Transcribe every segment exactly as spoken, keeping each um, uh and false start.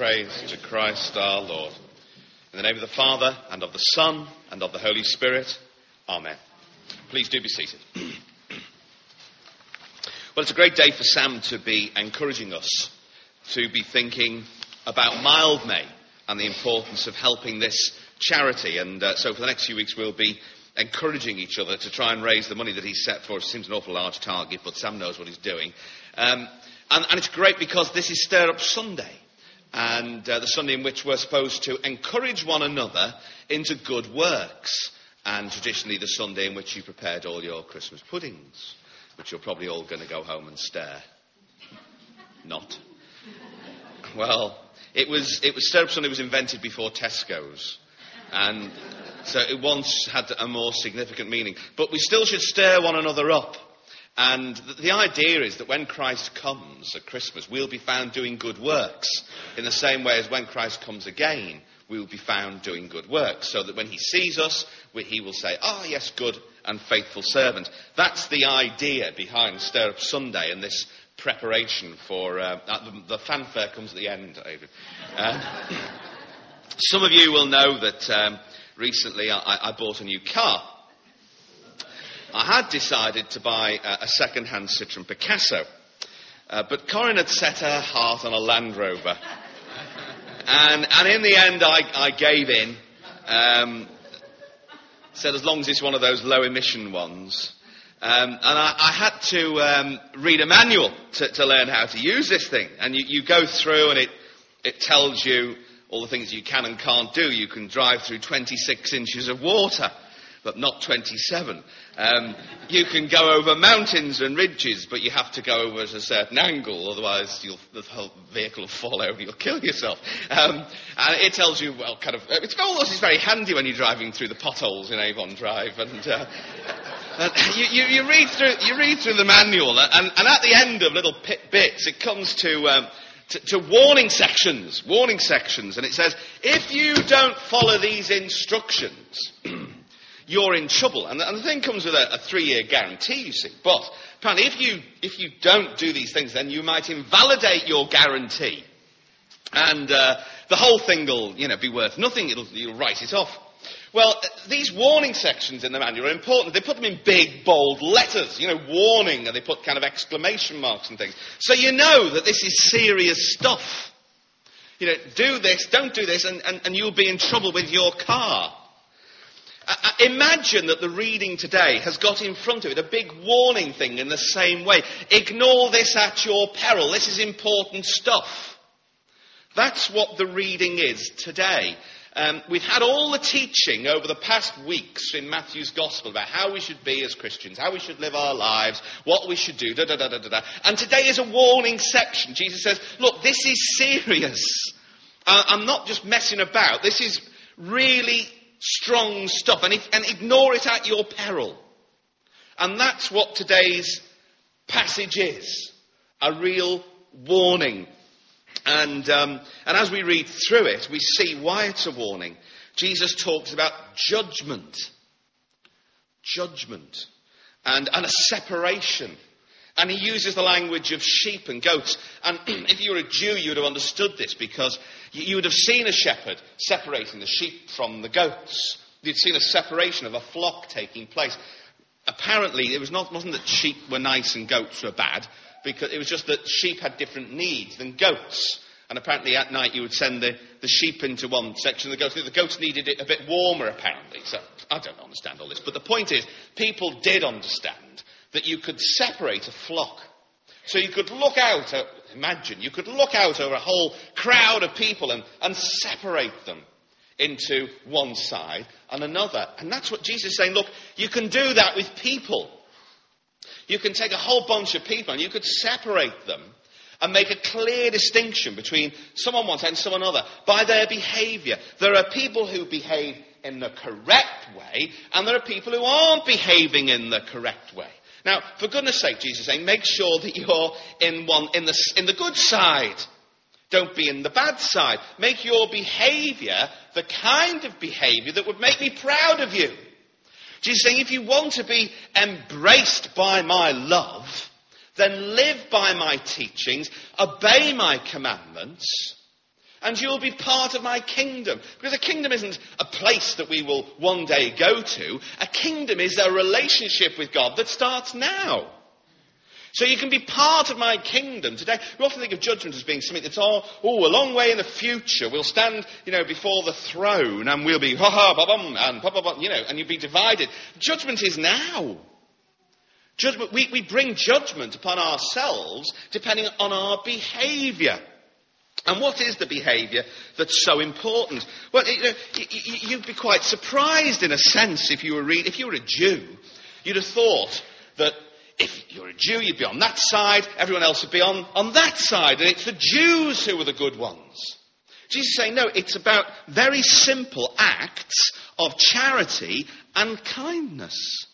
praise to Christ our Lord. In the name of the Father, and of the Son, and of the Holy Spirit. Amen. Please do be seated. Well, it's a great day for Sam to be encouraging us to be thinking about Mildmay and the importance of helping this charity. And uh, so for the next few weeks we'll be encouraging each other to try and raise the money that he's set for us. It seems an awful large target, but Sam knows what he's doing. Um, and, and it's great because this is Stir Up Sunday. And uh, the Sunday in which we're supposed to encourage one another into good works. And traditionally the Sunday in which you prepared all your Christmas puddings, which you're probably all going to go home and stare. Not. Well, it was, it was Stir Up Sunday was invented before Tesco's. And so it once had a more significant meaning. But we still should stir one another up. And the idea is that when Christ comes at Christmas, we'll be found doing good works. In the same way as when Christ comes again, we will be found doing good works. So that when he sees us, he will say, "Ah, yes, good and faithful servant." That's the idea behind Stir Up Sunday and this preparation for... Uh, the, the fanfare comes at the end, Adrian. Uh, some of you will know that um, recently I, I bought a new car. I had decided to buy uh, a second-hand Citroen Picasso, uh, but Corinne had set her heart on a Land Rover. And, and in the end, I, I gave in, um, said as long as it's one of those low-emission ones. Um, and I, I had to um, read a manual to, to learn how to use this thing. And you, you go through and it, it tells you all the things you can and can't do. You can drive through twenty-six inches of water, but not twenty-seven. Um, you can go over mountains and ridges, but you have to go over at a certain angle, otherwise you'll, the whole vehicle will fall over, you'll kill yourself. Um, and it tells you, well, kind of, it's all this is very handy when you're driving through the potholes in Avon Drive, and, uh, and you, you, you read through, you read through the manual, and, and at the end of little pit bits, it comes to, um, to, to warning sections, warning sections, and it says, if you don't follow these instructions, you're in trouble. And the, and the thing comes with a, a three-year guarantee, you see. But apparently if you, if you don't do these things, then you might invalidate your guarantee. And uh, the whole thing will, you know, be worth nothing. It'll, you'll write it off. Well, these warning sections in the manual are important. They put them in big, bold letters, you know, warning, and they put kind of exclamation marks and things. So you know that this is serious stuff. You know, do this, don't do this, and, and, and you'll be in trouble with your car. Uh, imagine that the reading today has got in front of it a big warning thing in the same way. Ignore this at your peril. This is important stuff. That's what the reading is today. Um, we've had all the teaching over the past weeks in Matthew's Gospel about how we should be as Christians, how we should live our lives, what we should do, da da da da da da. And today is a warning section. Jesus says, look, this is serious. Uh, I'm not just messing about. This is really strong stuff, and, if, and ignore it at your peril. And that's what today's passage is, a real warning. And, um, and as we read through it, we see why it's a warning. Jesus talks about judgment, judgment, and, and a separation. And he uses the language of sheep and goats. And if you were a Jew, you would have understood this, because you would have seen a shepherd separating the sheep from the goats. You'd seen a separation of a flock taking place. Apparently, it was not, wasn't that sheep were nice and goats were bad, because it was just that sheep had different needs than goats. And apparently at night you would send the, the sheep into one section of the goats. The goats needed it a bit warmer, apparently. So I don't understand all this. But the point is, people did understand that you could separate a flock. So you could look out, uh, imagine, you could look out over a whole crowd of people and, and separate them into one side and another. And that's what Jesus is saying. Look, you can do that with people. You can take a whole bunch of people and you could separate them and make a clear distinction between someone one side and someone other by their behaviour. There are people who behave in the correct way, and there are people who aren't behaving in the correct way. Now, for goodness sake, Jesus is saying, make sure that you're in one in the in the good side. Don't be in the bad side. Make your behaviour the kind of behaviour that would make me proud of you. Jesus is saying, if you want to be embraced by my love, then live by my teachings, obey my commandments, and you'll be part of my kingdom. Because a kingdom isn't a place that we will one day go to. A kingdom is a relationship with God that starts now. So you can be part of my kingdom today. We often think of judgment as being something that's all, oh, a long way in the future. We'll stand, you know, before the throne and we'll be, ha ha, ba bum, and pa pa ba, you know, and you'll be divided. Judgment is now. Judgment, we, we bring judgment upon ourselves depending on our behaviour. And what is the behaviour that's so important? Well, you know, you'd be quite surprised in a sense if you were read, if you were a Jew, you'd have thought that if you're a Jew, you'd be on that side, everyone else would be on, on that side, and it's the Jews who are the good ones. Jesus is saying, no, it's about very simple acts of charity and kindness.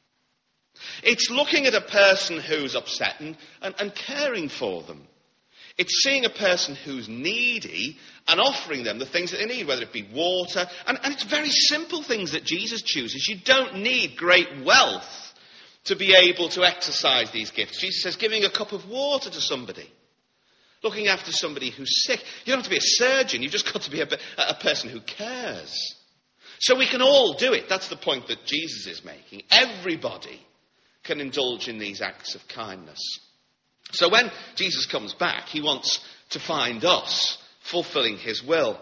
It's looking at a person who's upset and, and, and caring for them. It's seeing a person who's needy and offering them the things that they need, whether it be water. And, and it's very simple things that Jesus chooses. You don't need great wealth to be able to exercise these gifts. Jesus says giving a cup of water to somebody. Looking after somebody who's sick. You don't have to be a surgeon. You've just got to be a, a person who cares. So we can all do it. That's the point that Jesus is making. Everybody can indulge in these acts of kindness. So when Jesus comes back, he wants to find us fulfilling his will.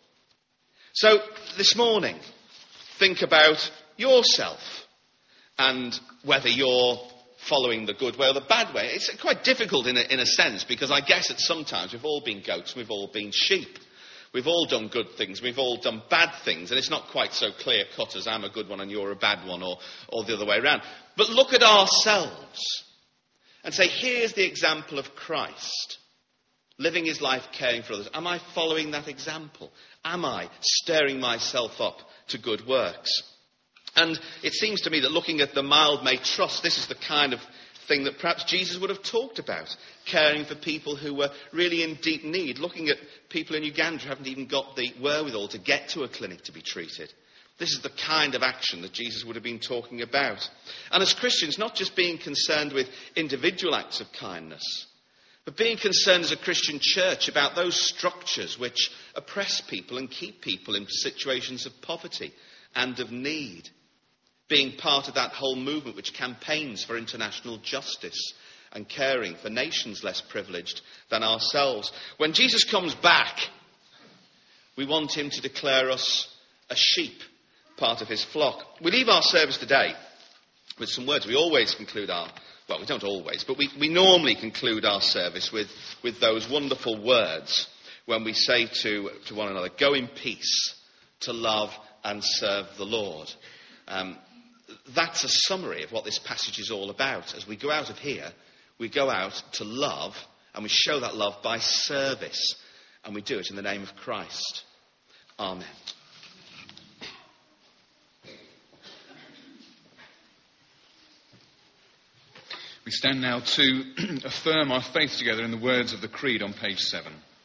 So this morning, think about yourself and whether you're following the good way or the bad way. It's quite difficult in a, in a sense, because I guess at some times we've all been goats, we've all been sheep. We've all done good things, we've all done bad things, and it's not quite so clear-cut as I'm a good one and you're a bad one, or, or the other way around. But look at ourselves and say, here's the example of Christ, living his life caring for others. Am I following that example? Am I stirring myself up to good works? And it seems to me that looking at the Mildmay Trust, this is the kind of thing that perhaps Jesus would have talked about. Caring for people who were really in deep need. Looking at people in Uganda who haven't even got the wherewithal to get to a clinic to be treated. This is the kind of action that Jesus would have been talking about. And as Christians, not just being concerned with individual acts of kindness, but being concerned as a Christian church about those structures which oppress people and keep people in situations of poverty and of need. Being part of that whole movement which campaigns for international justice and caring for nations less privileged than ourselves. When Jesus comes back, we want him to declare us a sheep, part of his flock. We leave our service today with some words. We always conclude our, well, we don't always, but we, we normally conclude our service with, with those wonderful words when we say to, to one another, go in peace to love and serve the Lord. Um, That's a summary of what this passage is all about. As we go out of here, we go out to love, and we show that love by service. And we do it in the name of Christ. Amen. We stand now to affirm our faith together in the words of the Creed on page seven.